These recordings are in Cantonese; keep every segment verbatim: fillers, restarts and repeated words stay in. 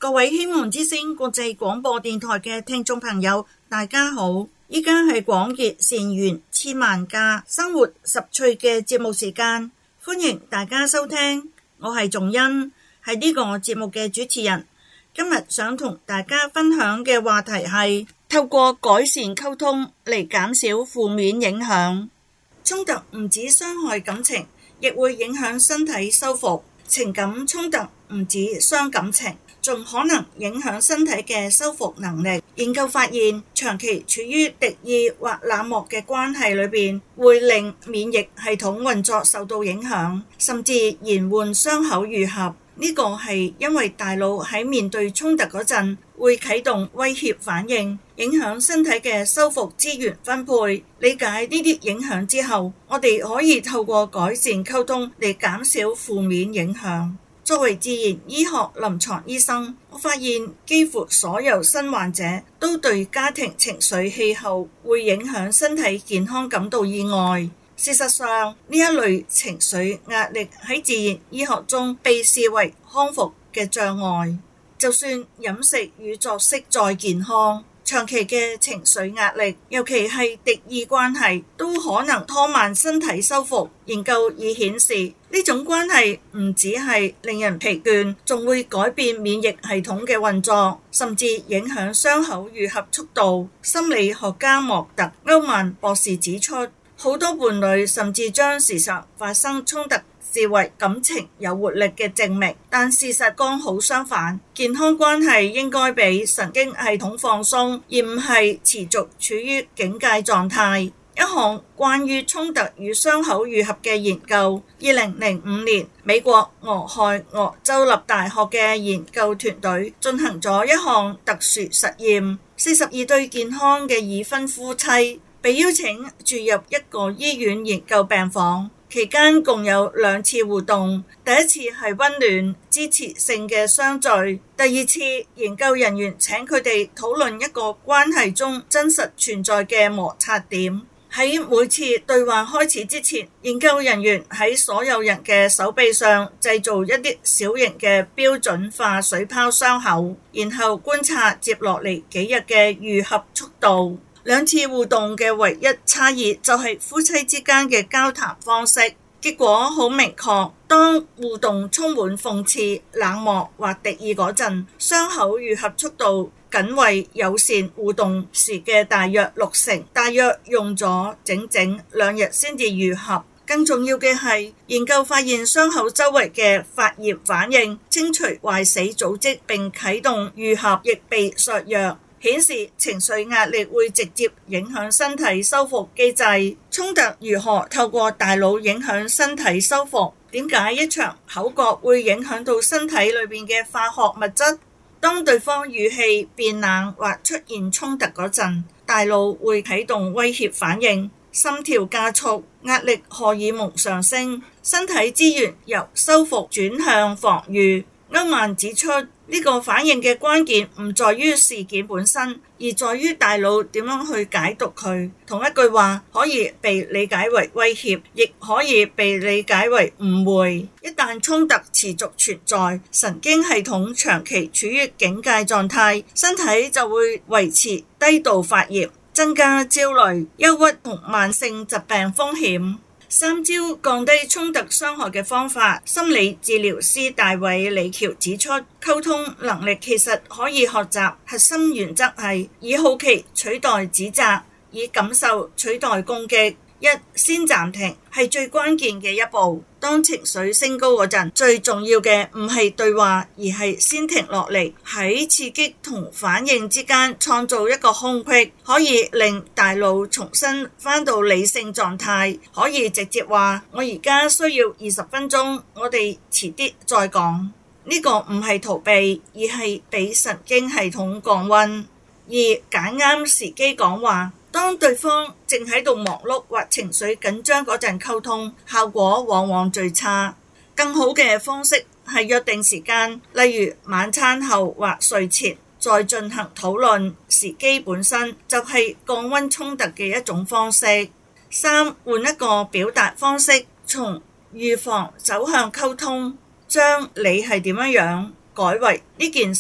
各位希望之聲國際廣播電台嘅聽眾朋友，大家好！依家係廣結善緣千萬家生活十趣嘅節目時間，歡迎大家收聽。我係仲恩，係呢個節目嘅主持人。今日想同大家分享嘅話題係透過改善溝通嚟減少負面影響。衝突唔止傷害感情，亦會影響身體修復。情感衝突唔止傷感情，仲可能影響身體嘅修復能力。研究發現，長期處於敵意或冷漠嘅關係裏邊，會令免疫系統運作受到影響，甚至延緩傷口愈合。呢個係因為大腦喺面對衝突嗰陣，會啟動威脅反應，影響身體嘅修復資源分配。理解呢啲影響之後，我哋可以透過改善溝通嚟減少負面影響。作為自然醫學臨床醫生，我發現幾乎所有新患者都對家庭情緒氣候會影響身體健康感到意外。事實上，呢一類情緒壓力喺自然醫學中被視為康復嘅障礙。就算飲食與作息再健康，長期嘅情緒壓力，尤其係敵意關係，都可能拖慢身體修復。研究已顯示，呢種關係唔只係令人疲倦，仲會改變免疫系統嘅運作，甚至影響傷口愈合速度。心理學家莫特歐曼博士指出，好多伴侶甚至將時常發生衝突視為感情有活力嘅證明，但事實剛好相反。健康關係應該俾神經系統放鬆，而唔係持續處於警戒狀態。一項關於衝突與傷口愈合嘅研究，二零零五年美國俄亥俄州立大學嘅研究團隊進行咗一項特殊實驗。四十二對健康嘅已婚夫妻被邀請住入一個醫院研究病房，期間共有兩次互動。第一次係溫暖支持性嘅相聚，第二次研究人員請佢哋討論一個關係中真實存在嘅摩擦點。喺每次對話開始之前，研究人員喺所有人嘅手臂上製造一啲小型嘅標準化水泡傷口，然後觀察接落嚟幾日嘅愈合速度。兩次互動嘅唯一差異就係夫妻之間嘅交談方式。結果好明確，當互動充滿諷刺、冷漠或敵意嗰陣，傷口愈合速度僅為友善互動時嘅大約六成，大約用咗整整兩日先至愈合。更重要嘅係，研究發現傷口周圍嘅發炎反應、清除壞死組織並啟動愈合亦被削弱，顯示情緒壓力會直接影響身體修復機制。衝突如何透過大腦影響身體修復？點解一場口角會影響到身體裏面嘅化學物質？當對方語氣變冷或出現衝突嗰陣，大腦會啟動威脅反應，心跳加速，壓力荷爾蒙上升，身體資源由修復轉向防禦。歐曼指出，呢個反應嘅關鍵唔在於事件本身，而在於大腦點樣去解讀佢。同一句話可以被理解為威脅，亦可以被理解為誤會。一旦衝突持續存在，神經系統長期處於警戒狀態，身體就會維持低度發炎，增加焦慮、憂鬱同慢性疾病風險。三招降低衝突傷害嘅方法。心理治療師大衛李喬指出，溝通能力其實可以學習，核心原則係以好奇取代指責，以感受取代攻擊。一、先暫停係最關鍵嘅一步。當情緒升高嗰陣，最重要嘅唔係對話，而係先停落嚟，喺刺激同反應之間創造一個空隙，可以令大腦重新返到理性狀態。可以直接話：我而家需要二十分鐘，我哋遲啲再講。呢個唔係逃避，而係俾神經系統降溫。二、揀啱時機講話。當對方正喺度忙碌或情緒緊張嗰陣溝通，效果往往最差。更好嘅方式係約定時間，例如晚餐後或睡前再進行討論。時機本身就係降溫衝突嘅一種方式。三、換一個表達方式，從預防走向溝通，將你係點樣樣改為呢件事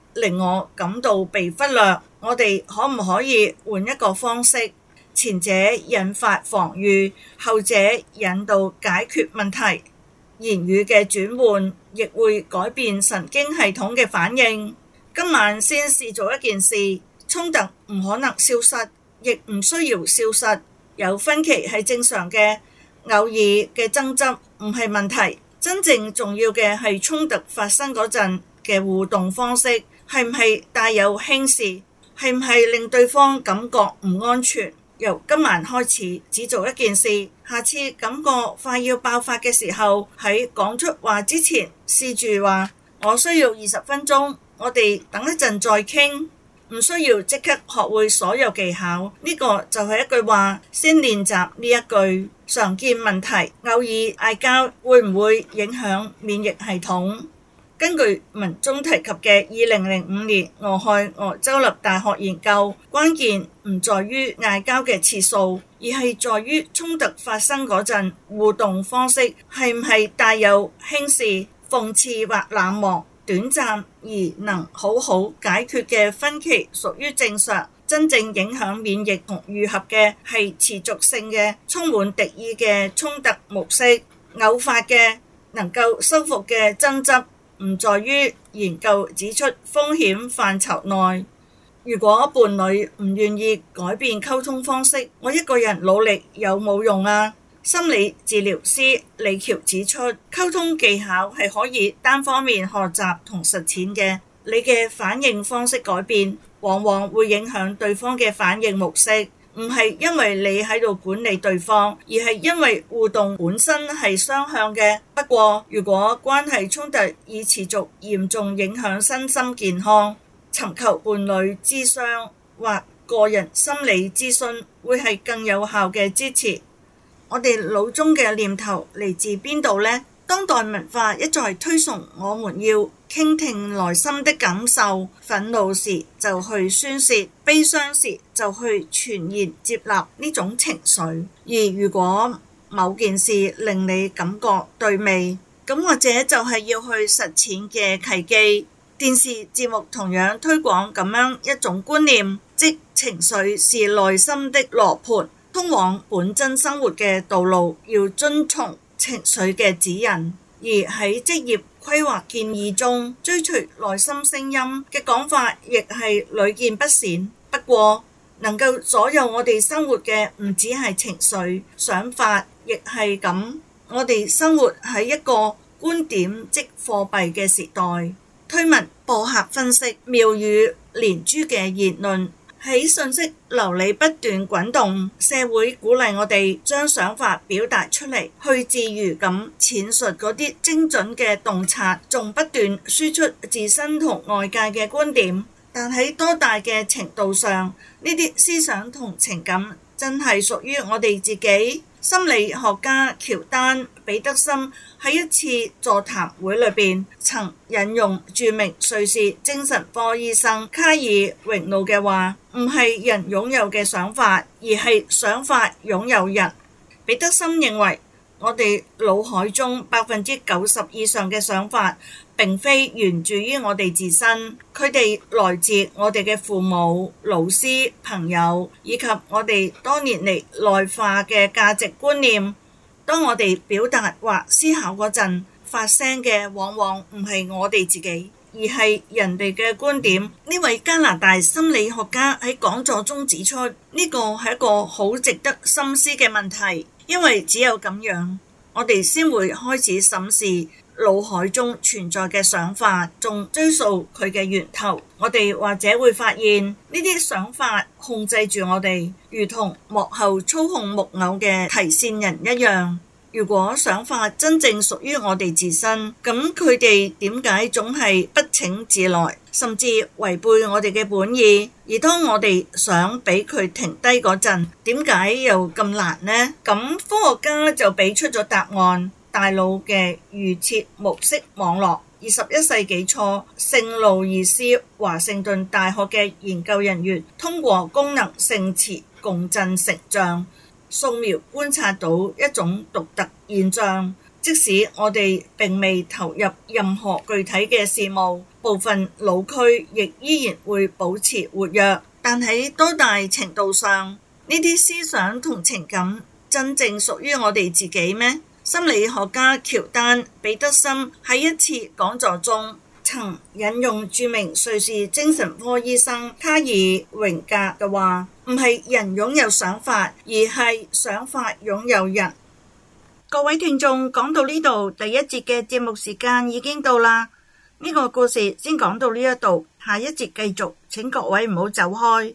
令我感到被忽略。我哋可唔可以換一個方式？前者引發防禦，後者引導解決問題。言語嘅轉換亦會改變神經系統嘅反應。今晚先試做一件事，衝突唔可能消失，亦唔需要消失。有分歧係正常嘅，偶爾嘅爭執唔係問題。真正重要嘅係衝突發生嗰陣嘅互動方式，係唔係帶有輕視，係唔係令對方感覺唔安全。由今晚開始只做一件事，下次感覺快要爆發嘅時候，喺講出話之前試住話，我需要二十分鐘，我哋等一陣再傾。唔需要即刻學會所有技巧，呢個就係一句話，先練習呢一句。常見問題，偶爾嗌交會唔會影響免疫系統？根據文中提及嘅二零零五年俄亥俄州立大學研究，關鍵唔在於嗌交嘅次數，而係在於衝突發生嗰陣互動方式係唔係帶有輕視、諷刺或冷漠。短暫而能好好解決嘅分歧屬於正常，真正影響免疫同愈合嘅係持續性嘅充滿敵意嘅衝突模式。偶發嘅能夠修復嘅爭執唔在於研究指出風險範疇內。如果伴侶唔願意改變溝通方式，我一個人努力有冇用啊？心理治療師李喬指出，溝通技巧係可以單方面學習同實踐嘅。你嘅反應方式改變，往往會影響對方嘅反應模式，唔係因為你喺度管理對方，而係因為互動本身係雙向嘅。不過，如果關係衝突已持續嚴重影響身心健康，尋求伴侶諮商或個人心理諮詢會係更有效嘅支持。我哋腦中嘅念頭嚟自邊度呢？當代文化一再推崇我們要傾聽內心的感受，憤怒時就去宣洩，悲傷時就去全然接納呢種情緒。而如果某件事令你感覺對味，咁或者就係要去實踐嘅契機。電視節目同樣推廣咁樣一種觀念，即情緒是內心的羅盤。通往本真生活嘅道路要遵從情緒嘅指引，而喺職業規劃建議中追隨內心聲音嘅講法亦係屢見不鮮。不過能夠左右我哋生活嘅唔只係情緒想法，亦係咁。我哋生活喺一個觀點即貨幣嘅時代，推文、播客分析、妙語連珠嘅言論喺信息流離不斷滾動，社會鼓勵我哋將想法表達出嚟，去自如咁闡述嗰啲精準嘅洞察，仲不斷輸出自身同外界嘅觀點。但喺多大嘅程度上，呢啲思想同情感真係屬於我哋自己？心理學家喬丹彼得森喺一次座談會裏邊曾引用著名瑞士精神科醫生卡爾榮努嘅話，唔係人擁有嘅想法，而係想法擁有人。彼得森認為我哋腦海中百分之九十以上嘅想法並非源自於我哋自身，佢哋來自我哋嘅父母、老師、朋友，以及我哋多年嚟內化嘅價值觀念。當我哋表達或思考嗰陣，發聲嘅往往唔係我哋自己，而係人哋嘅觀點。呢位加拿大心理學家喺講座中指出，呢個係一個好值得深思嘅問題，因為只有咁樣，我哋先會開始審視腦海中存在嘅想法，仲追溯佢嘅源頭。我哋或者會發現呢啲想法控制住我哋，如同幕後操控木偶嘅提線人一樣。如果想法真正屬於我哋自身，咁佢哋點解總係不請自來，甚至違背我哋嘅本意？而當我哋想俾佢停低嗰陣，點解又咁難呢？咁科學家就俾出咗答案。大腦嘅預設模式網絡。二十一世紀初，聖路易斯華盛頓大學嘅研究人員通過功能性磁共振成像掃描觀察到一種獨特現象，即使我哋並未投入任何具體嘅事務， 部分腦區亦依然會保持活躍，但喺多大程度上，呢啲思想同情感真正屬於我哋自己咩？心理學家喬丹·彼得森喺一次講座中曾引用著名瑞士精神科醫生卡爾榮格嘅話：唔係人擁有想法，而係想法擁有人。各位聽眾，講到呢度，第一節嘅節目時間已經到啦。呢個故事先講到呢一度，下一節繼續，請各位唔好走開。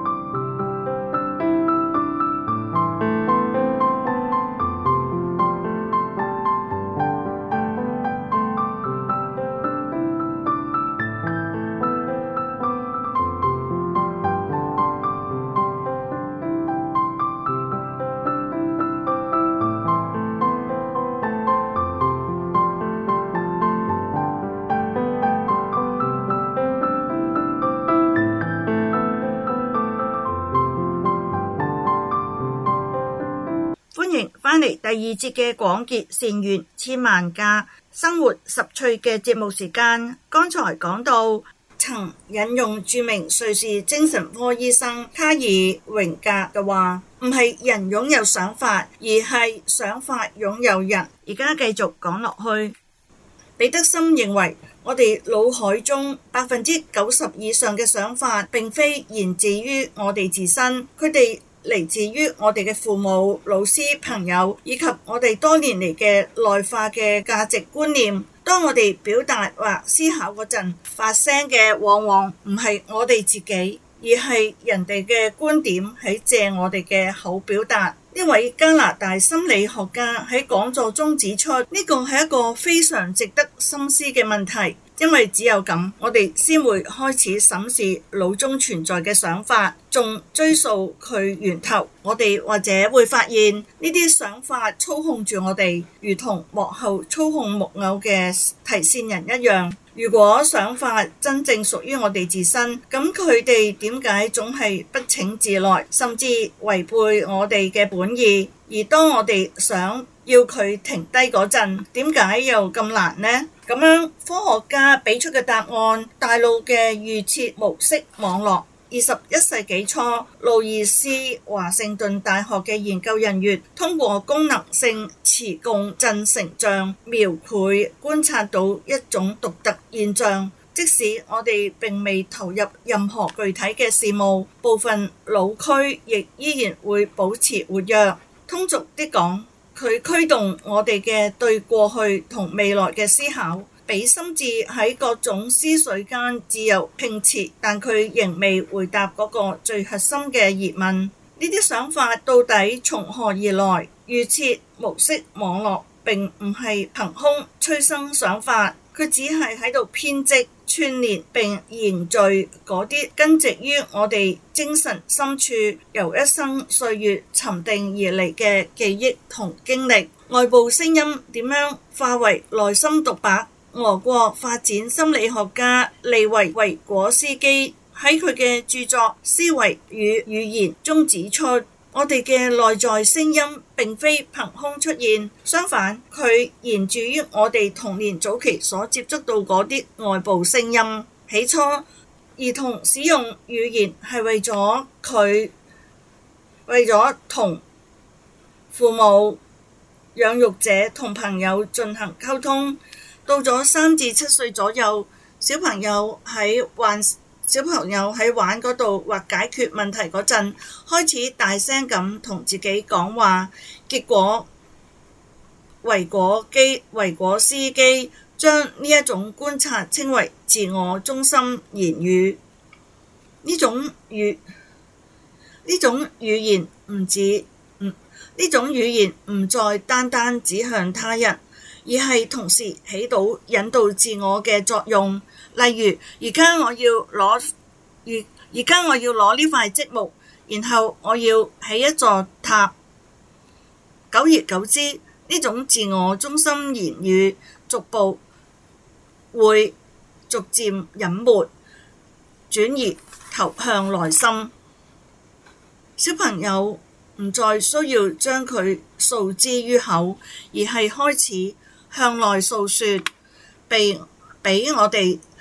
歡迎返嚟第二節嘅廣結善緣千萬家生活十趣嘅節目時間。剛才講到曾引用著名瑞士精神科醫生卡爾榮格嘅話：唔係人擁有想法，而係想法擁有人。而家繼續講落去，彼得森認為我哋腦海中百分之九十以上嘅想法並非源自於我哋自身，佢哋嚟自於我哋嘅父母、老師、朋友，以及我哋多年嚟嘅內化嘅價值觀念。當我哋表達或思考嗰陣，發聲嘅往往唔係我哋自己，而係人哋嘅觀點喺借我哋嘅口表達。呢位加拿大心理學家喺講座中指出，呢個係一個非常值得深思嘅問題。因為只有咁，我哋先會開始審視腦中存在嘅想法，仲追溯佢源頭。我哋或者會發現呢啲想法操控住我哋，如同幕後操控木偶嘅提線人一樣。如果想法真正屬於我哋自身，咁佢哋點解總係不請自來，甚至違背我哋嘅本意？而當我哋想要佢停低嗰陣，點解又咁難呢？咁樣科學家俾出嘅答案，大腦嘅預設模式網絡。二十一世紀初，路易斯華盛頓大學嘅研究人員通過功能性磁共振成像描繪觀察到一種獨特現象，即使我哋並未投入任何具體嘅事務，部分腦區亦依然會保持活躍。通俗啲講，佢驅動我哋嘅對過去同未來嘅思考，俾心智喺各種思緒間自由拼馳，但佢仍未回答嗰個最核心嘅疑問：呢啲想法到底從何而來？預設模式網絡並唔係憑空催生想法，佢只係喺度編織、串聯並凝聚嗰啲根植於我哋精神深處由一生歲月沉澱而嚟嘅記憶同經歷。外部聲音點樣化為內心獨白？俄國發展心理學家利維維果斯基喺佢嘅著作《思維與語言》中指出，我哋嘅內在聲音並非憑空出現，相反，佢源自於我哋童年早期所接觸到嗰啲外部聲音。起初，兒童使用語言係為咗佢為咗同父母、養育者同朋友進行溝通。到咗三至七歲左右，小朋友喺玩小朋友喺玩嗰度或解決問題嗰陣，開始大聲咁同自己講話。結果維果基維果斯基將呢一種觀察稱為自我中心言語。呢種語呢種語言唔止唔呢種語言唔再單單指向他人，而係同時起到引導自我嘅作用。例如，而家我要攞而而家我要攞呢塊積木，然後我要起一座塔。久而久之，呢種自我中心言語逐步會逐漸隱沒，轉移投向內心。小朋友唔再需要將佢訴之於口，而係開始向內訴說，被俾我哋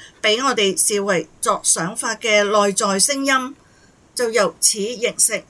俾我哋視為作想法嘅內在聲音，就由此形成。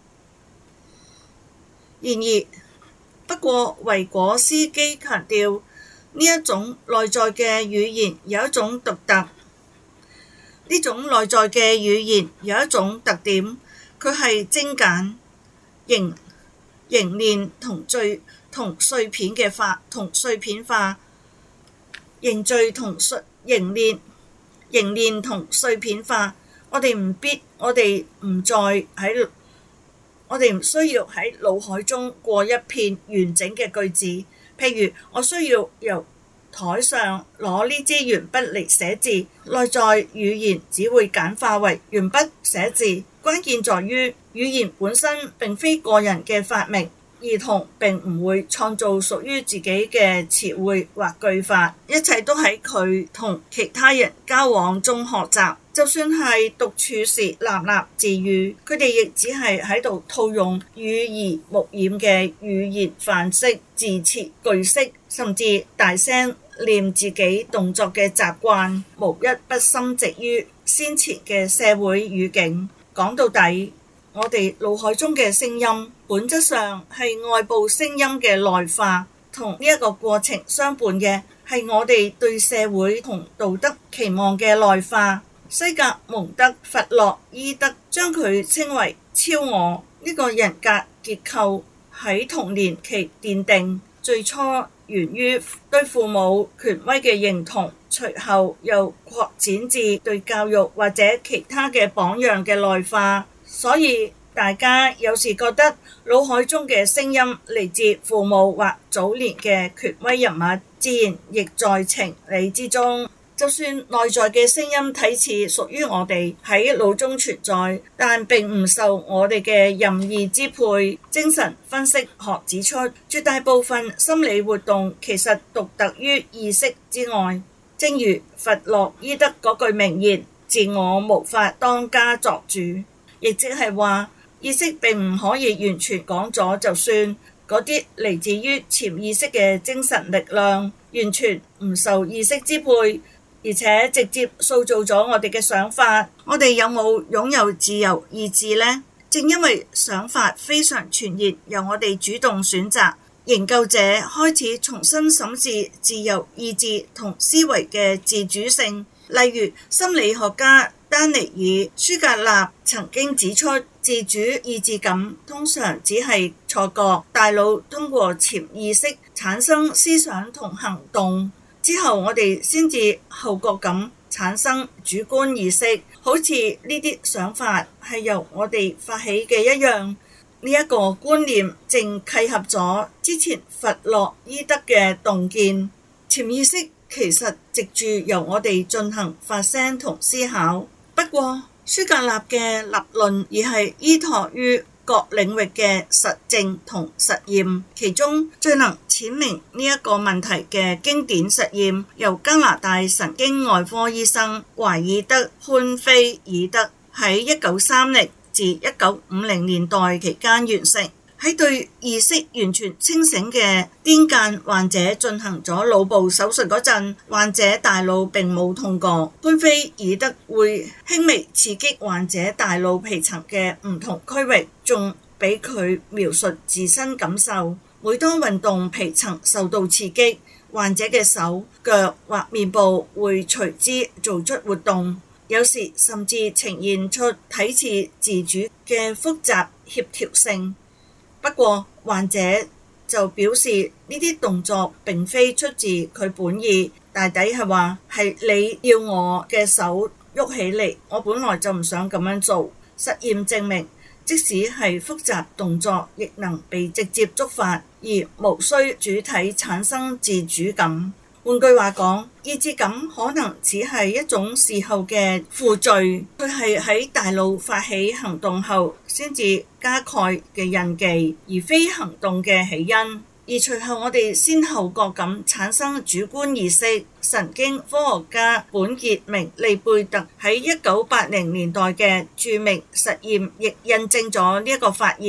然而，不過維果斯基強調呢一種內在嘅語言有一種獨特，呢種內在嘅語言有一種特點，佢係精簡、凝凝練同聚同碎片嘅化同碎片化，凝聚同碎凝練凝練同碎片化。我哋唔必，我哋唔再喺，我哋唔需要喺腦海中過一片完整嘅句子。譬如，我需要由台上攞呢支鉛筆嚟寫字，內在語言只會簡化為鉛筆寫字。關鍵在於語言本身並非個人嘅發明，兒童並唔會創造屬於自己嘅詞彙或句法，一切都喺佢同其他人交往中學習。就算係獨處時喃喃自語，佢哋亦只係喺度套用耳濡目染嘅語言範式、字詞句式，甚至大聲念自己動作嘅習慣，無一不深植於先前嘅社會語境。講到底，我哋腦海中嘅聲音本質上係外部聲音嘅內化，同呢一個過程相伴嘅係我哋對社會同道德期望嘅內化。西格蒙德·弗洛伊德將佢稱為超我，呢個人格結構喺童年期奠定，最初源於對父母權威嘅認同，隨後又擴展至對教育或者其他嘅榜樣嘅內化。所以大家有時覺得腦海中嘅聲音嚟自父母或早年嘅權威人物，自然亦在情理之中。就算內在嘅聲音睇似屬於我哋喺腦中存在，但並唔受我哋嘅任意支配。精神分析學指出，絕大部分心理活動其實獨特於意識之外。正如弗洛伊德嗰句名言：自我無法當家作主，亦即係話意識並唔可以完全講咗就算。嗰啲嚟自於潛意識嘅精神力量，完全唔受意識支配，而且直接塑造咗我哋嘅想法。我哋有冇擁有自由意志呢？正因為想法非常全然由我哋主動選擇，研究者開始重新審視自由意志同思維嘅自主性。例如，心理學家丹尼爾·舒格納曾經指出，自主意志感通常只係錯覺，大腦通過潛意識產生思想同行動，之後我哋先至後覺咁產生主觀意識，好似呢啲想法係由我哋發起嘅一樣。呢、這、一個觀念正契合咗之前弗洛伊德嘅洞見，潛意識其實藉住由我哋進行發聲同思考。不過舒格納嘅立論而係依託於各領域嘅實證同實驗，其中最能闡明呢一個問題嘅經典實驗，由加拿大神經外科醫生懷爾德潘菲爾德喺一九三零至一九五零年代期間完成。喺對意識完全清醒嘅癲癇患者進行咗腦部手術嗰陣，患者大腦並冇痛過。潘菲爾德會輕微刺激患者大腦皮層嘅唔同區域，仲俾佢描述自身感受。每當運動皮層受到刺激，患者嘅手、腳或面部會隨之做出活動，有時甚至呈現出睇似自主嘅複雜協調性。不過患者就表示呢啲動作並非出自佢本意，大抵係話係你要我嘅手喐起嚟，我本來就唔想咁樣做。實驗證明，即使係複雜動作，亦能被直接觸發，而無需主體產生自主感。換句話講，意志感可能只係一種事後嘅輔助，佢係喺大腦發起行動後先至加蓋嘅印記，而非行動嘅起因。而隨後我哋先後覺咁產生主觀意識。神經科學家本傑明利貝特喺一九八零年代嘅著名實驗亦印證咗呢一個發現。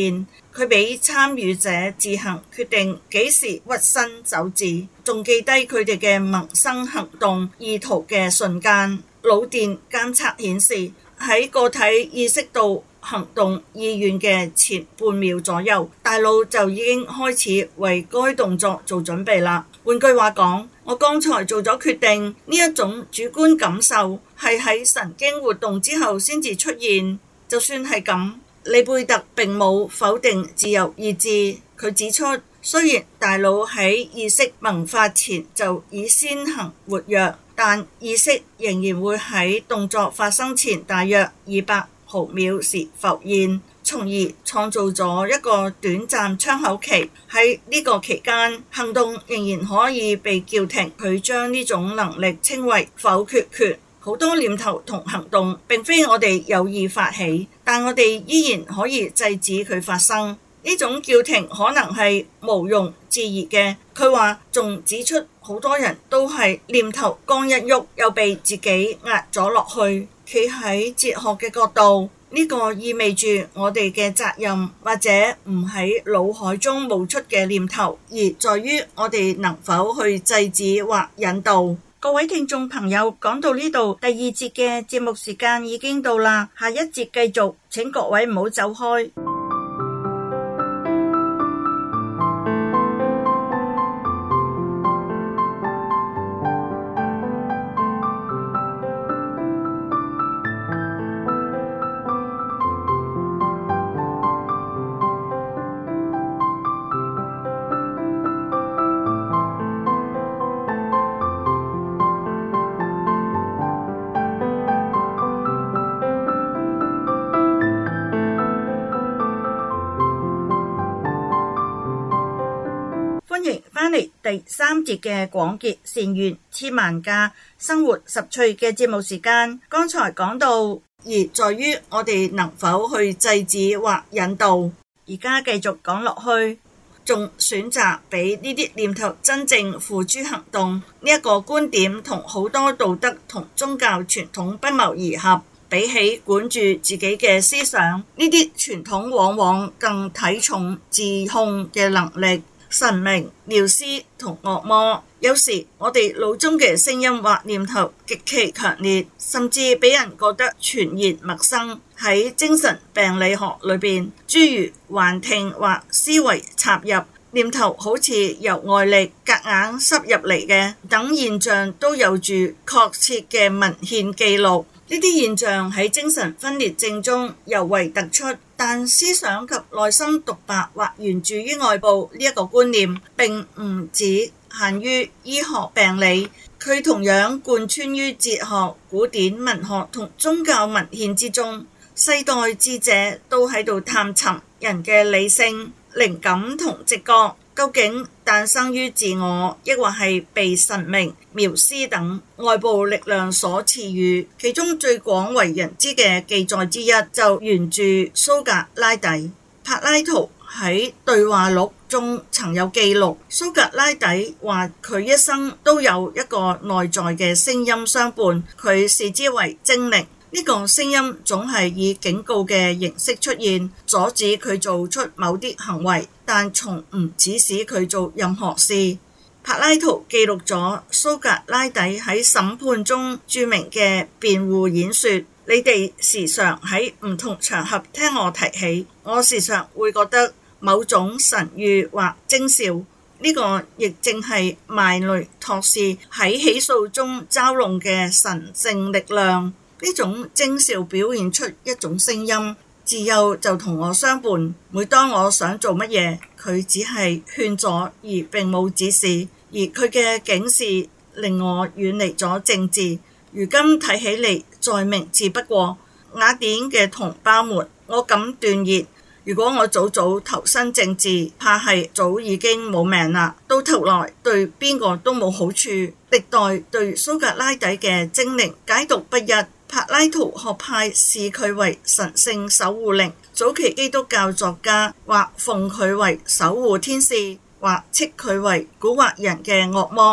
佢俾參與者自行決定幾時屈身走字，仲記低佢哋嘅萌生行動意圖嘅瞬間。腦電監測顯示，喺個體意識到行動意願嘅前半秒左右，大腦就已經開始為該動作做準備啦。換句話講，我剛才做咗決定，呢一種主觀感受係喺神經活動之後先至出現。就算係咁，利貝特並冇否定自由意志。佢指出，雖然大腦喺意識萌發前就已先行活躍，但意識仍然會喺動作發生前大約二百毫秒時浮現，從而創造咗一個短暫窗口期。喺呢個期間，行動仍然可以被叫停。佢將呢種能力稱為否決權。好多念頭同行動並非我哋有意發起，但我哋依然可以制止佢發生。呢種叫停可能係毋庸置疑嘅。佢話仲指出，好多人都係念頭剛一喐，又被自己壓咗落去。企喺哲學嘅角度，呢個意味住我哋嘅責任或者唔喺腦海中冒出嘅念頭，而在於我哋能否去制止或引導。各位聽眾朋友，講到呢度，第二節嘅節目時間已經到啦，下一節繼續，請各位唔好走開。歡迎返嚟第三節嘅廣結善緣千萬家生活十趣嘅節目時間。剛才講到，而在於我哋能否去制止或引導。而家繼續講落去，仲選擇俾呢啲念頭真正付諸行動。呢一個觀點同好多道德同宗教傳統不謀而合。比起管住自己嘅思想，呢啲傳統往往更睇重自控嘅能力。神明、妙師同惡魔，有時我哋腦中嘅聲音或念頭極其強烈，甚至俾人覺得全然陌生。喺精神病理學裏邊，諸如幻聽或思維插入，念頭好似由外力夾硬塞入嚟嘅等現象，都有住確切嘅文獻記錄。呢啲現象喺精神分裂症中尤為突出，但思想及內心獨白或源自於外部呢一個觀念並唔只限於醫學病理，佢同樣貫穿於哲學、古典文學同宗教文獻之中。世代智者都喺度探尋人嘅理性、靈感同直覺究竟誕生於自我，抑或係被神明、妙師等外部力量所賜予。其中最廣為人知嘅記載之一，就源自蘇格拉底。柏拉圖喺對話錄中曾有記錄，蘇格拉底話佢一生都有一個內在嘅聲音相伴，佢視之為精靈。呢個聲音總係以警告嘅形式出現，阻止佢做出某啲行為，但從唔指使佢做任何事。柏拉圖記錄咗蘇格拉底喺審判中著名嘅辯護演說，你哋時常喺唔同場合聽我提起，我時常會覺得某種神諭或徵兆，呢、這個亦正係邁雷托士喺起訴中嘲弄嘅神聖力量。呢種徵兆表現出一種聲音，自幼就同我相伴。每當我想做乜嘢，佢只係勸阻而並冇指示，而佢嘅警示令我遠離咗政治。如今睇起嚟再明智不過。雅典嘅同胞們，我敢斷言，如果我早早投身政治，怕係早已經冇命啦。到頭來對邊個都冇好處。歷代對蘇格拉底嘅精靈解讀不一。柏拉圖學派視佢為神聖守護靈，早期基督教作家或奉佢為守護天使，或斥佢為蠱惑人嘅惡魔。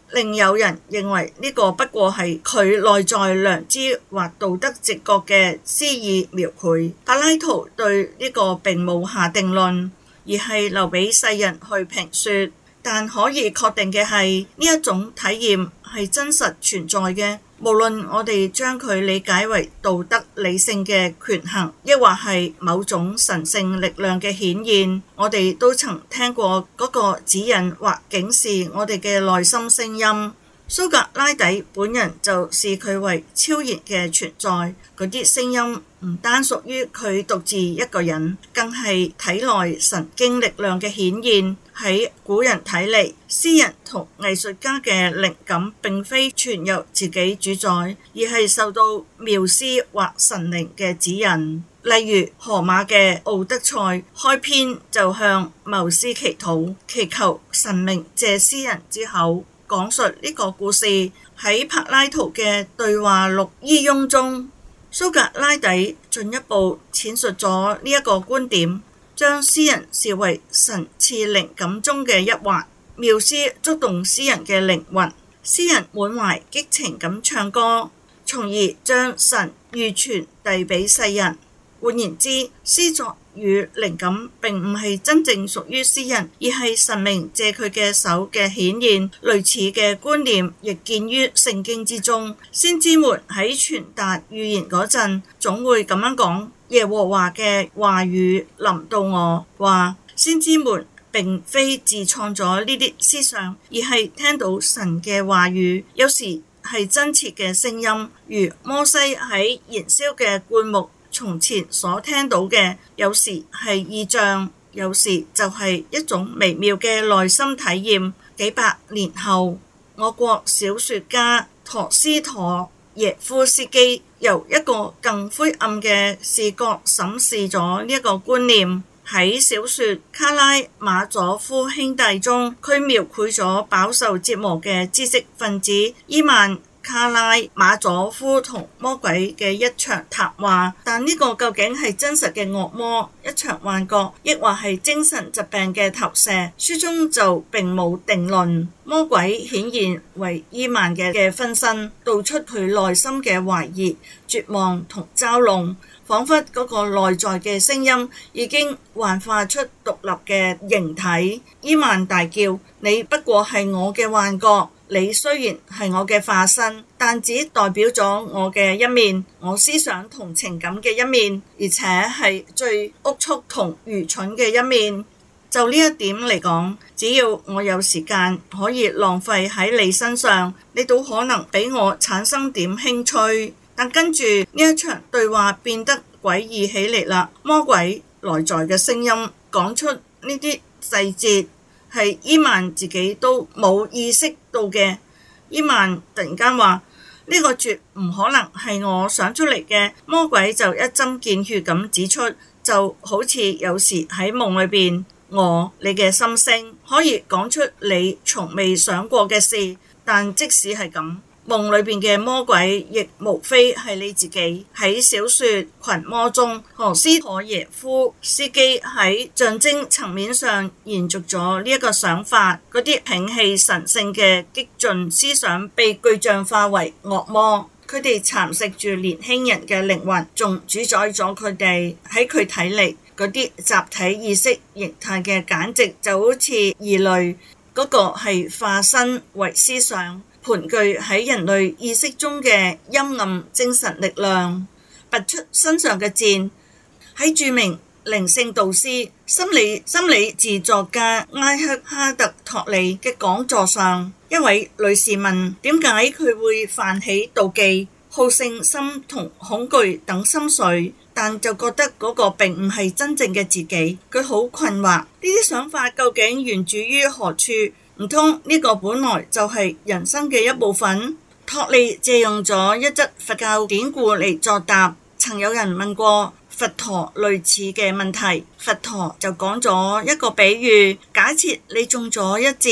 另有人認為呢個不過係佢內在良知或道德直覺嘅詩意描繪。柏拉圖對呢個並冇下定論，而係留俾世人去評說。但可以確定嘅係，呢一種體驗係真實存在嘅。無論我哋將佢理解為道德理性嘅權衡，抑或係某種神聖力量嘅顯現，我哋都曾聽過嗰個指引或警示我哋嘅內心聲音。蘇格拉底本人就視佢為超然嘅存在，嗰啲聲音唔單屬於佢獨自一個人，更係體內神經力量嘅顯現。喺古人睇嚟，詩人同藝術家嘅靈感並非全由自己主宰，而係受到繆斯或神靈嘅指引。例如荷馬嘅《奧德賽》開篇就向繆斯祈禱，祈求神明借詩人之口講述呢個故事。喺柏拉圖嘅對話錄伊翁中，蘇格拉底進一步闡述咗呢一個觀點，將詩人視為神賜靈感中嘅一環。繆斯觸動詩人嘅靈魂，詩人滿懷激情咁唱歌，從而將神預傳遞俾世人。換言之，詩作與靈感並唔係真正屬於詩人，而係神明借佢嘅手嘅顯現。類似嘅觀念亦見於聖經之中。先知們喺傳達預言嗰陣，總會咁樣講：耶和華嘅話語臨到我，話先知們並非自創咗呢啲思想，而係聽到神嘅話語，有時係真切嘅聲音，如摩西喺燃燒嘅灌木從前所聽到嘅，有時係異象，有時就係一種微妙嘅內心體驗。幾百年後，我國小說家陀思妥耶夫斯基由一個更灰暗嘅視角審視咗呢一個觀念。喺小說《卡拉馬佐夫兄弟》中，佢描繪咗飽受折磨嘅知識分子伊曼卡拉馬佐夫同魔鬼嘅一場談話，但呢個究竟係真實嘅惡魔，一場幻覺，抑或係精神疾病嘅投射？書中就並冇定論。魔鬼顯現為伊曼嘅嘅分身，道出佢內心嘅懷疑、絕望同嘲弄，仿佛嗰個內在嘅聲音已經幻化出獨立嘅形體。伊曼大叫：你不過係我嘅幻覺，你雖然係我嘅化身，但只代表咗我嘅一面，我思想同情感嘅一面，而且係最齷齪同愚蠢嘅一面。就呢一點嚟講，只要我有時間可以浪費喺你身上，你都可能俾我產生點興趣。但跟住呢一場對話變得詭異起嚟啦，魔鬼內在嘅聲音講出呢啲細節，係伊曼自己都冇意識到嘅。伊曼突然間話：呢個絕唔可能係我想出嚟嘅。魔鬼就一針見血咁指出，就好似有時喺夢裏邊，我你嘅心聲可以講出你從未想過嘅事，但即使係咁，夢裏邊嘅魔鬼亦無非係你自己。喺小說《群魔》中，陀思妥耶夫斯基喺象徵層面上延續咗呢一個想法，嗰啲摒棄神聖嘅激進思想被具象化為惡魔，佢哋蠶食住年輕人嘅靈魂，仲主宰咗佢哋。喺佢睇嚟，嗰啲集體意識形態嘅簡直就好似異類，嗰、嗰個係化身為思想，盤踞喺人類意識中嘅陰暗精神力量，拔出身上嘅箭。喺著名靈性導師、心理心理自作家埃克哈特托利嘅講座上，一位女士問點解佢會泛起妒忌、好勝心同恐懼等心緒，但就覺得嗰個並唔係真正嘅自己。佢好困惑，呢啲想法究竟源自於何處？唔通呢個本來就係人生嘅一部分？托利借用咗一則佛教典故嚟作答。曾有人問過佛陀類似嘅問題，佛陀就講咗一個比喻：假設你中咗一箭，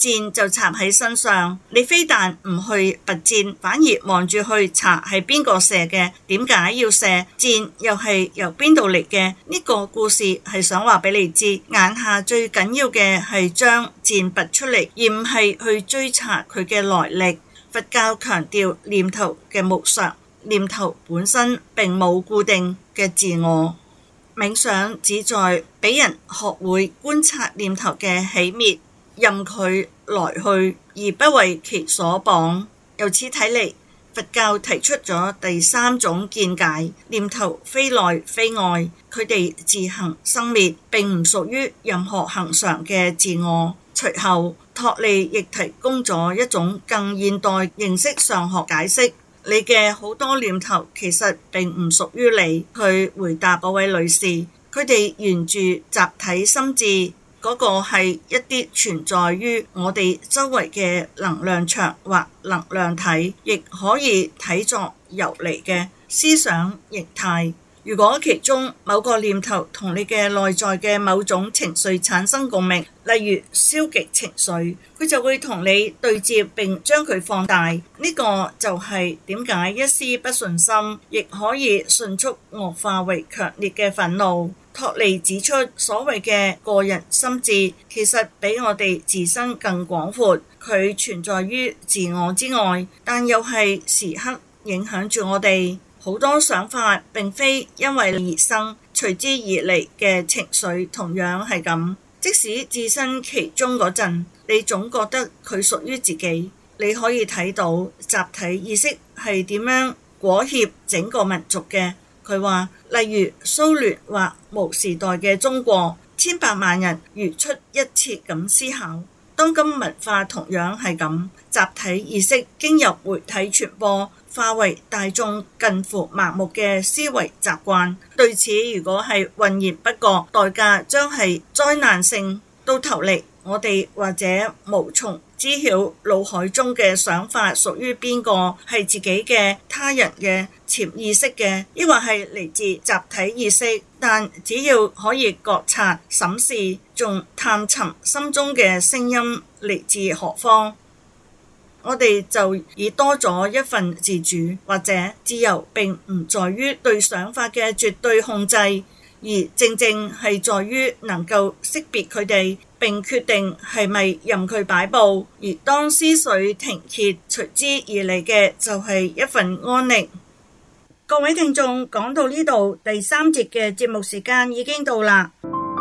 箭就插喺身上，你非但唔去拔箭，反而望住去查係邊個射嘅，點解要射，箭又係由邊度嚟嘅？呢個故事係想話俾你知，眼下最緊要嘅係將箭拔出嚟，而唔係去追查佢嘅來歷。佛教強調念頭嘅無常，念頭本身並冇固定嘅自我。冥想旨在俾人學會觀察念頭嘅起滅，任佢來去，而不為其所綁。由此睇嚟，佛教提出咗第三種見解：念頭非內非外，佢哋自行生滅，並唔屬於任何恆常嘅自我。隨後，托利亦提供咗一種更現代形式上學解釋。你嘅好多念頭其實並唔屬於你。佢回答嗰位女士，佢哋沿住集體心智，嗰個係一啲存在於我哋周圍嘅能量場或能量體，亦可以睇作游離嘅思想形態。如果其中某個念頭同你嘅內在嘅某種情緒產生共鳴，例如消極情緒，佢就會同你對接並將佢放大。呢、這個就係點解一絲不順心亦可以迅速惡化為強烈嘅憤怒。托利指出，所謂嘅個人心智其實比我哋自身更廣闊，佢存在於自我之外，但又係時刻影響住我哋。好多想法並非因為而生，隨之而嚟嘅情緒同樣係咁。即使置身其中嗰陣，你總覺得佢屬於自己。你可以睇到集體意識係點樣裹挾整個民族嘅。佢話，例如蘇聯或無時代嘅中國，千百萬人如出一轍咁思考。當今文化同樣係咁，集體意識經由媒體傳播，化為大眾近乎盲目嘅思維習慣。對此，如果係渾然不覺，代價將係災難性。到頭嚟，我哋或者無從知曉腦海中嘅想法屬於邊個，係自己嘅、他人嘅、潛意識嘅，抑或係嚟自集體意識。但只要可以覺察、審視，仲探尋心中嘅聲音嚟自何方，我哋就已多咗一份自主。或者自由並唔在於對想法嘅絕對控制，而正正係在於能夠識別佢哋，並決定係咪任佢擺佈。而當思緒停歇，隨之而嚟嘅就係一份安寧。各位聽眾，講到呢度，第三節嘅節目時間已經到啦。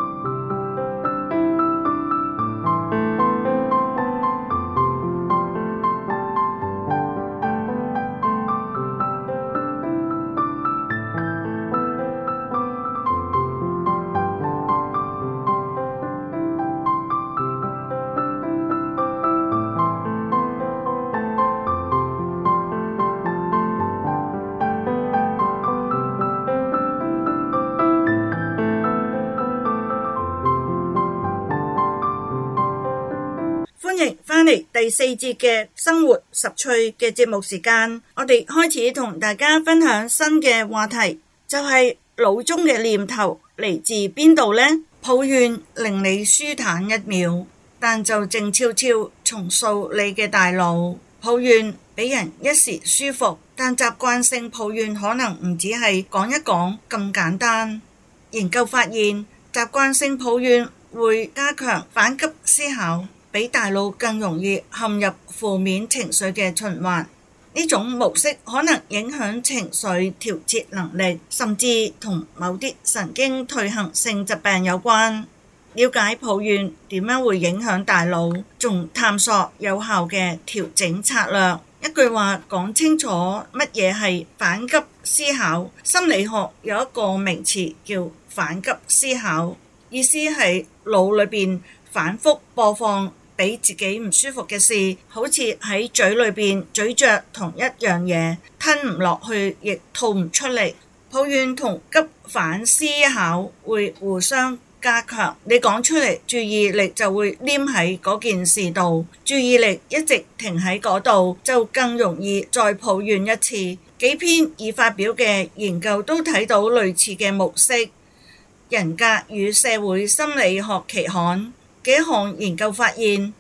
歡迎返嚟第四節嘅生活十趣嘅節目時間，我哋開始同大家分享新嘅話題，就係腦中嘅念頭嚟自邊度呢？抱怨令你舒坦一秒，但就靜悄悄重塑你嘅大腦。抱怨俾人一時舒服，但習慣性抱怨可能唔只係講一講咁簡單。研究發現，習慣性抱怨會加強反急思考，比大腦更容易陷入負面情緒嘅循環。呢種模式可能影響情緒調節能力，甚至同某啲神經退行性疾病有關。了解抱怨點樣會影響大腦，仲探索有效嘅調整策略。一句話講清楚乜嘢係反急思考。心理學有一個名詞叫反急思考，意思係腦裏邊反覆播放俾自己唔舒服嘅事，好似喺嘴裏邊咀嚼同一樣嘢，吞唔落去亦吐唔出嚟。抱怨同急反思考會互相加強，你講出嚟，注意力就會黏喺嗰件事度，注意力一直停喺嗰度，就更容易再抱怨一次。幾篇已發表嘅研究都睇到類似嘅模式。人格與社會心理學期刊幾項研究發現，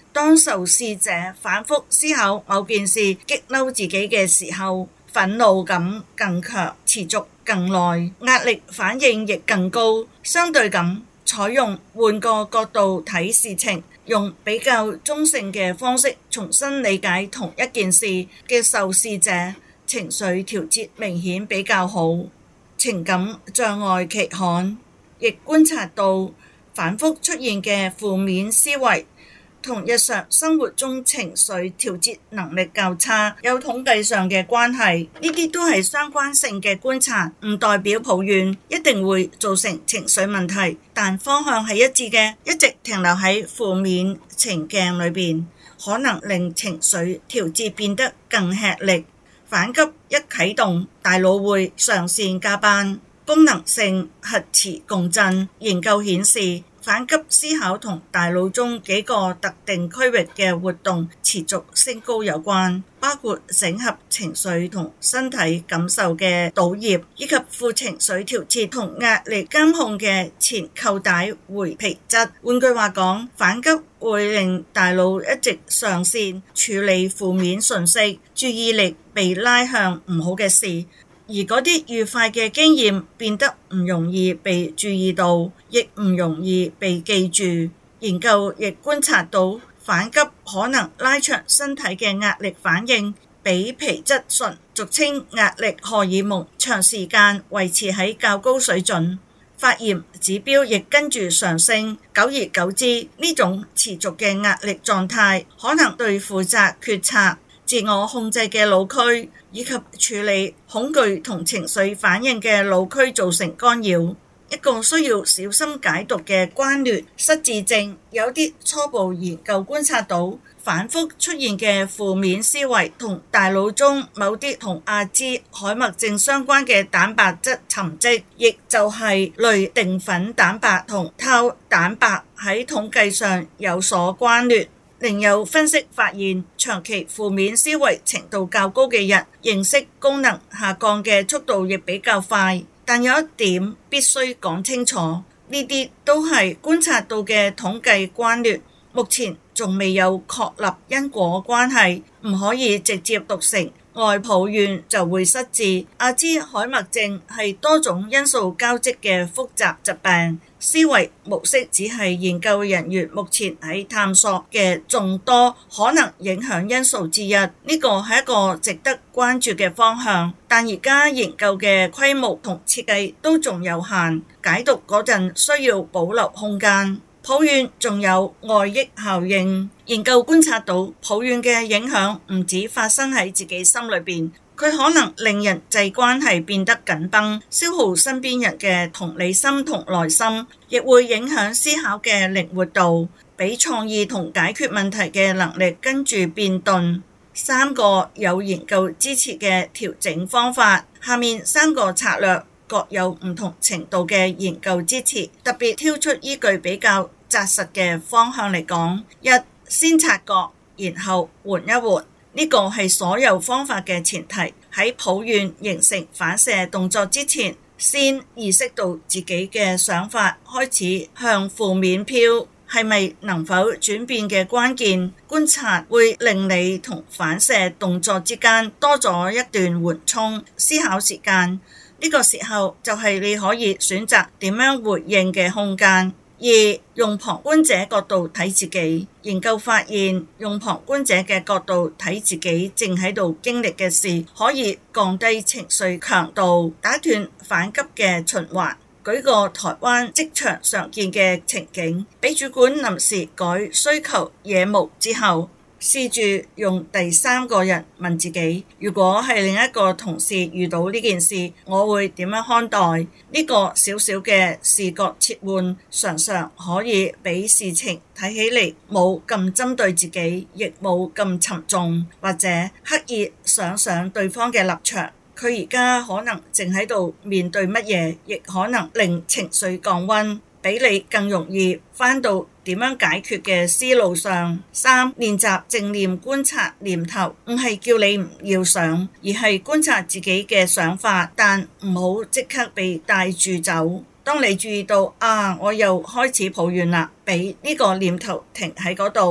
當受試者反覆思考某件事激嬲自己嘅時候，憤怒感更強，持續更耐，壓力反應亦更高。相對咁，採用換個角度睇事情，用比較中性嘅方式重新理解同一件事嘅受試者，情緒調節明顯比較好。情感障礙期刊亦觀察到反覆出現嘅負面思維同日常生活中情緒調節能力較差有統計上嘅關係，呢啲都係相關性嘅觀察，唔代表抱怨一定會造成情緒問題，但方向係一致嘅。一直停留喺負面情境裏邊，可能令情緒調節變得更吃力。反急一啟動，大腦會上線加班，功能性核磁共振研究顯示，反急思考同大腦中幾個特定區域嘅活動持續升高有關，包括整合情緒同身體感受嘅島葉，以及副情緒調節同壓力監控嘅前扣帶回皮質。換句話講，反急會令大腦一直上線處理負面訊息，注意力被拉向唔好嘅事，而嗰啲愉快嘅經驗變得唔容易被注意到，亦唔容易被記住。研究亦觀察到，反急可能拉長身體嘅壓力反應，比皮質醇俗稱壓力荷爾蒙長時間維持喺較高水準，發炎指標亦跟住上升。久而久之，呢種持續嘅壓力狀態可能對負責決策、自我控制嘅腦區以及處理恐懼同情緒反應嘅腦區造成干擾。一個需要小心解讀嘅關聯失智症，有啲初步研究觀察到，反覆出現嘅負面思維同大腦中某啲同阿茲海默症相關嘅蛋白質沉積，亦就係類澱粉蛋白同tau蛋白喺統計上有所關聯。另有分析發現，長期負面思維程度較高嘅人，認識功能下降嘅速度亦比較快。但有一點必須講清楚，呢啲都係觀察到嘅統計關聯，目前仲未有確立因果關係，唔可以直接讀成愛抱怨就會失智。阿茲海默症係多種因素交織嘅複雜疾病，思維模式只係研究人員目前喺探索嘅眾多可能影響因素之一。呢個係一個值得關注嘅方向，但而家研究嘅規模同設計都仲有限，解讀嗰陣需要保留空間。抱怨仲有外溢效應，研究觀察到抱怨嘅影響唔止發生喺自己心裏邊，佢可能令人際關係變得緊繃，消耗身邊人嘅同理心同耐心，亦會影響思考嘅靈活度，俾創意同解決問題嘅能力跟住變鈍。三個有研究支持嘅調整方法，下面三個策略各有唔同程度嘅研究支持，特別挑出依據比較紮實嘅方向嚟講。一、先察覺，然後緩一緩，呢個係所有方法嘅前提。喺抱怨形成反射動作之前，先意識到自己嘅想法開始向負面飄，係咪能否轉變嘅關鍵。觀察會令你同反射動作之間多咗一段緩衝思考時間。呢個時候就係你可以選擇點樣回應嘅空間。二、用旁觀者角度睇自己。研究發現，用旁觀者嘅角度睇自己正喺度經歷嘅事，可以降低情緒強度，打斷反急嘅循環。舉個台灣職場常見嘅情景，俾主管臨時改需求野務之後，試住用第三個人問自己，如果係另一個同事遇到呢件事，我會點樣看待？呢個小小嘅視覺切換，常常可以俾事情睇起嚟冇咁針對自己，亦冇咁沉重，或者刻意想想對方嘅立場。佢而家可能正喺度面對乜嘢，亦可能令情緒降溫，俾你更容易返到點樣解決嘅思路上。三、練習正念觀察念頭，唔係叫你唔要想，而係觀察自己嘅想法，但唔好即刻被帶住走。當你注意到啊，我又開始抱怨啦，俾呢個念頭停喺嗰度，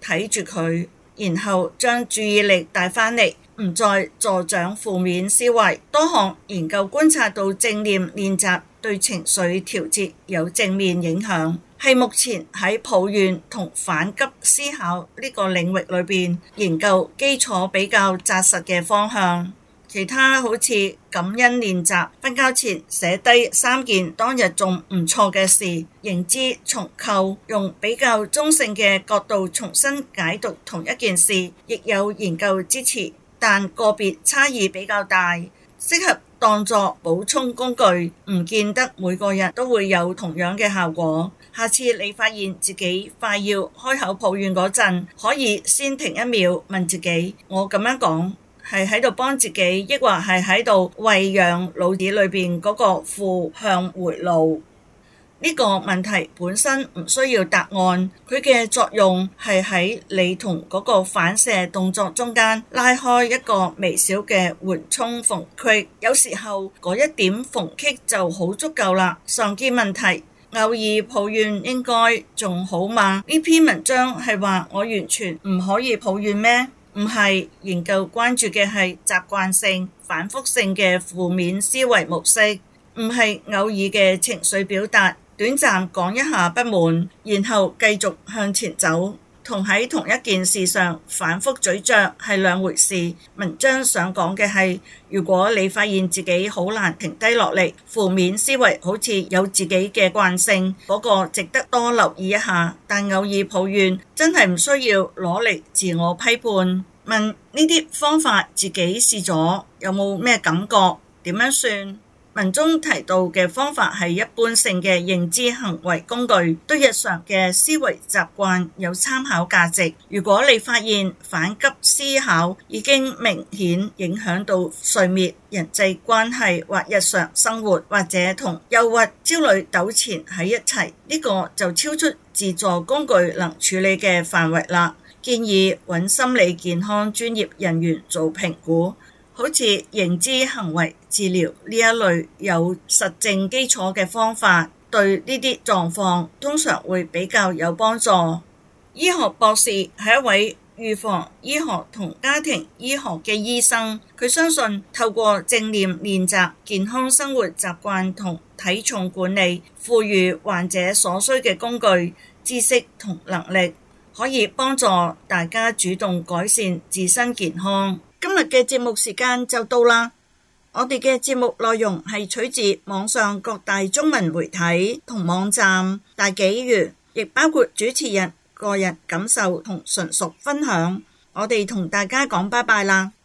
睇住佢，然後將注意力帶返嚟，唔再助長負面思維。多項研究觀察到正念練習對情緒調節有正面影響，係目前喺抱怨同反急思考呢個領域裏邊研究基礎比較紮實嘅方向。其他好似感恩練習、瞓覺前寫低三件當日仲唔錯嘅事、認知重構、用比較中性嘅角度重新解讀同一件事，亦有研究支持，但個別差異比較大，適合當作補充工具，唔見得每個人都會有同樣嘅效果。下次你發現自己快要開口抱怨嗰陣，可以先停一秒，問自己：我咁樣講係喺度幫自己，抑或係喺度餵養腦子裏邊嗰個負向迴路？呢個問題本身唔需要答案，佢嘅作用係喺你同嗰個反射動作中間拉開一個微小嘅緩衝縫隙。有時候嗰一點縫隙就好足夠啦。常見問題，偶爾抱怨應該仲好嗎？呢篇文章係話我完全唔可以抱怨咩？唔係，研究關注嘅係習慣性、反覆性嘅負面思維模式，唔係偶爾嘅情緒表達。短暫講一下不滿，然後繼續向前走，同喺同一件事上反覆咀嚼係兩回事。文章想講嘅係，如果你發現自己好難停低落嚟，負面思維好似有自己嘅慣性，嗰個值得多留意一下。但偶爾抱怨真係唔需要攞嚟自我批判。問呢啲方法自己試咗有冇咩感覺？點樣算？文中提到嘅方法係一般性嘅認知行為工具，對日常嘅思維習慣有參考價值。如果你發現反急思考已經明顯影響到睡眠、人際關係或日常生活，或者同憂鬱、焦慮糾纏喺一齊，呢個就超出自助工具能處理嘅範圍啦。建議揾心理健康專業人員做評估。好似認知行為治療呢一類有實證基礎嘅方法，對呢啲狀況通常會比較有幫助。醫學博士係一位預防醫學同家庭醫學嘅醫生，佢相信透過正念練習、健康生活習慣同體重管理，賦予患者所需嘅工具、知識同能力，可以幫助大家主動改善自身健康。今日嘅節目時間就到啦，我哋嘅節目內容係取自網上各大中文媒體同網站大紀元，亦包括主持人個人感受同純屬分享。我哋同大家講拜拜啦。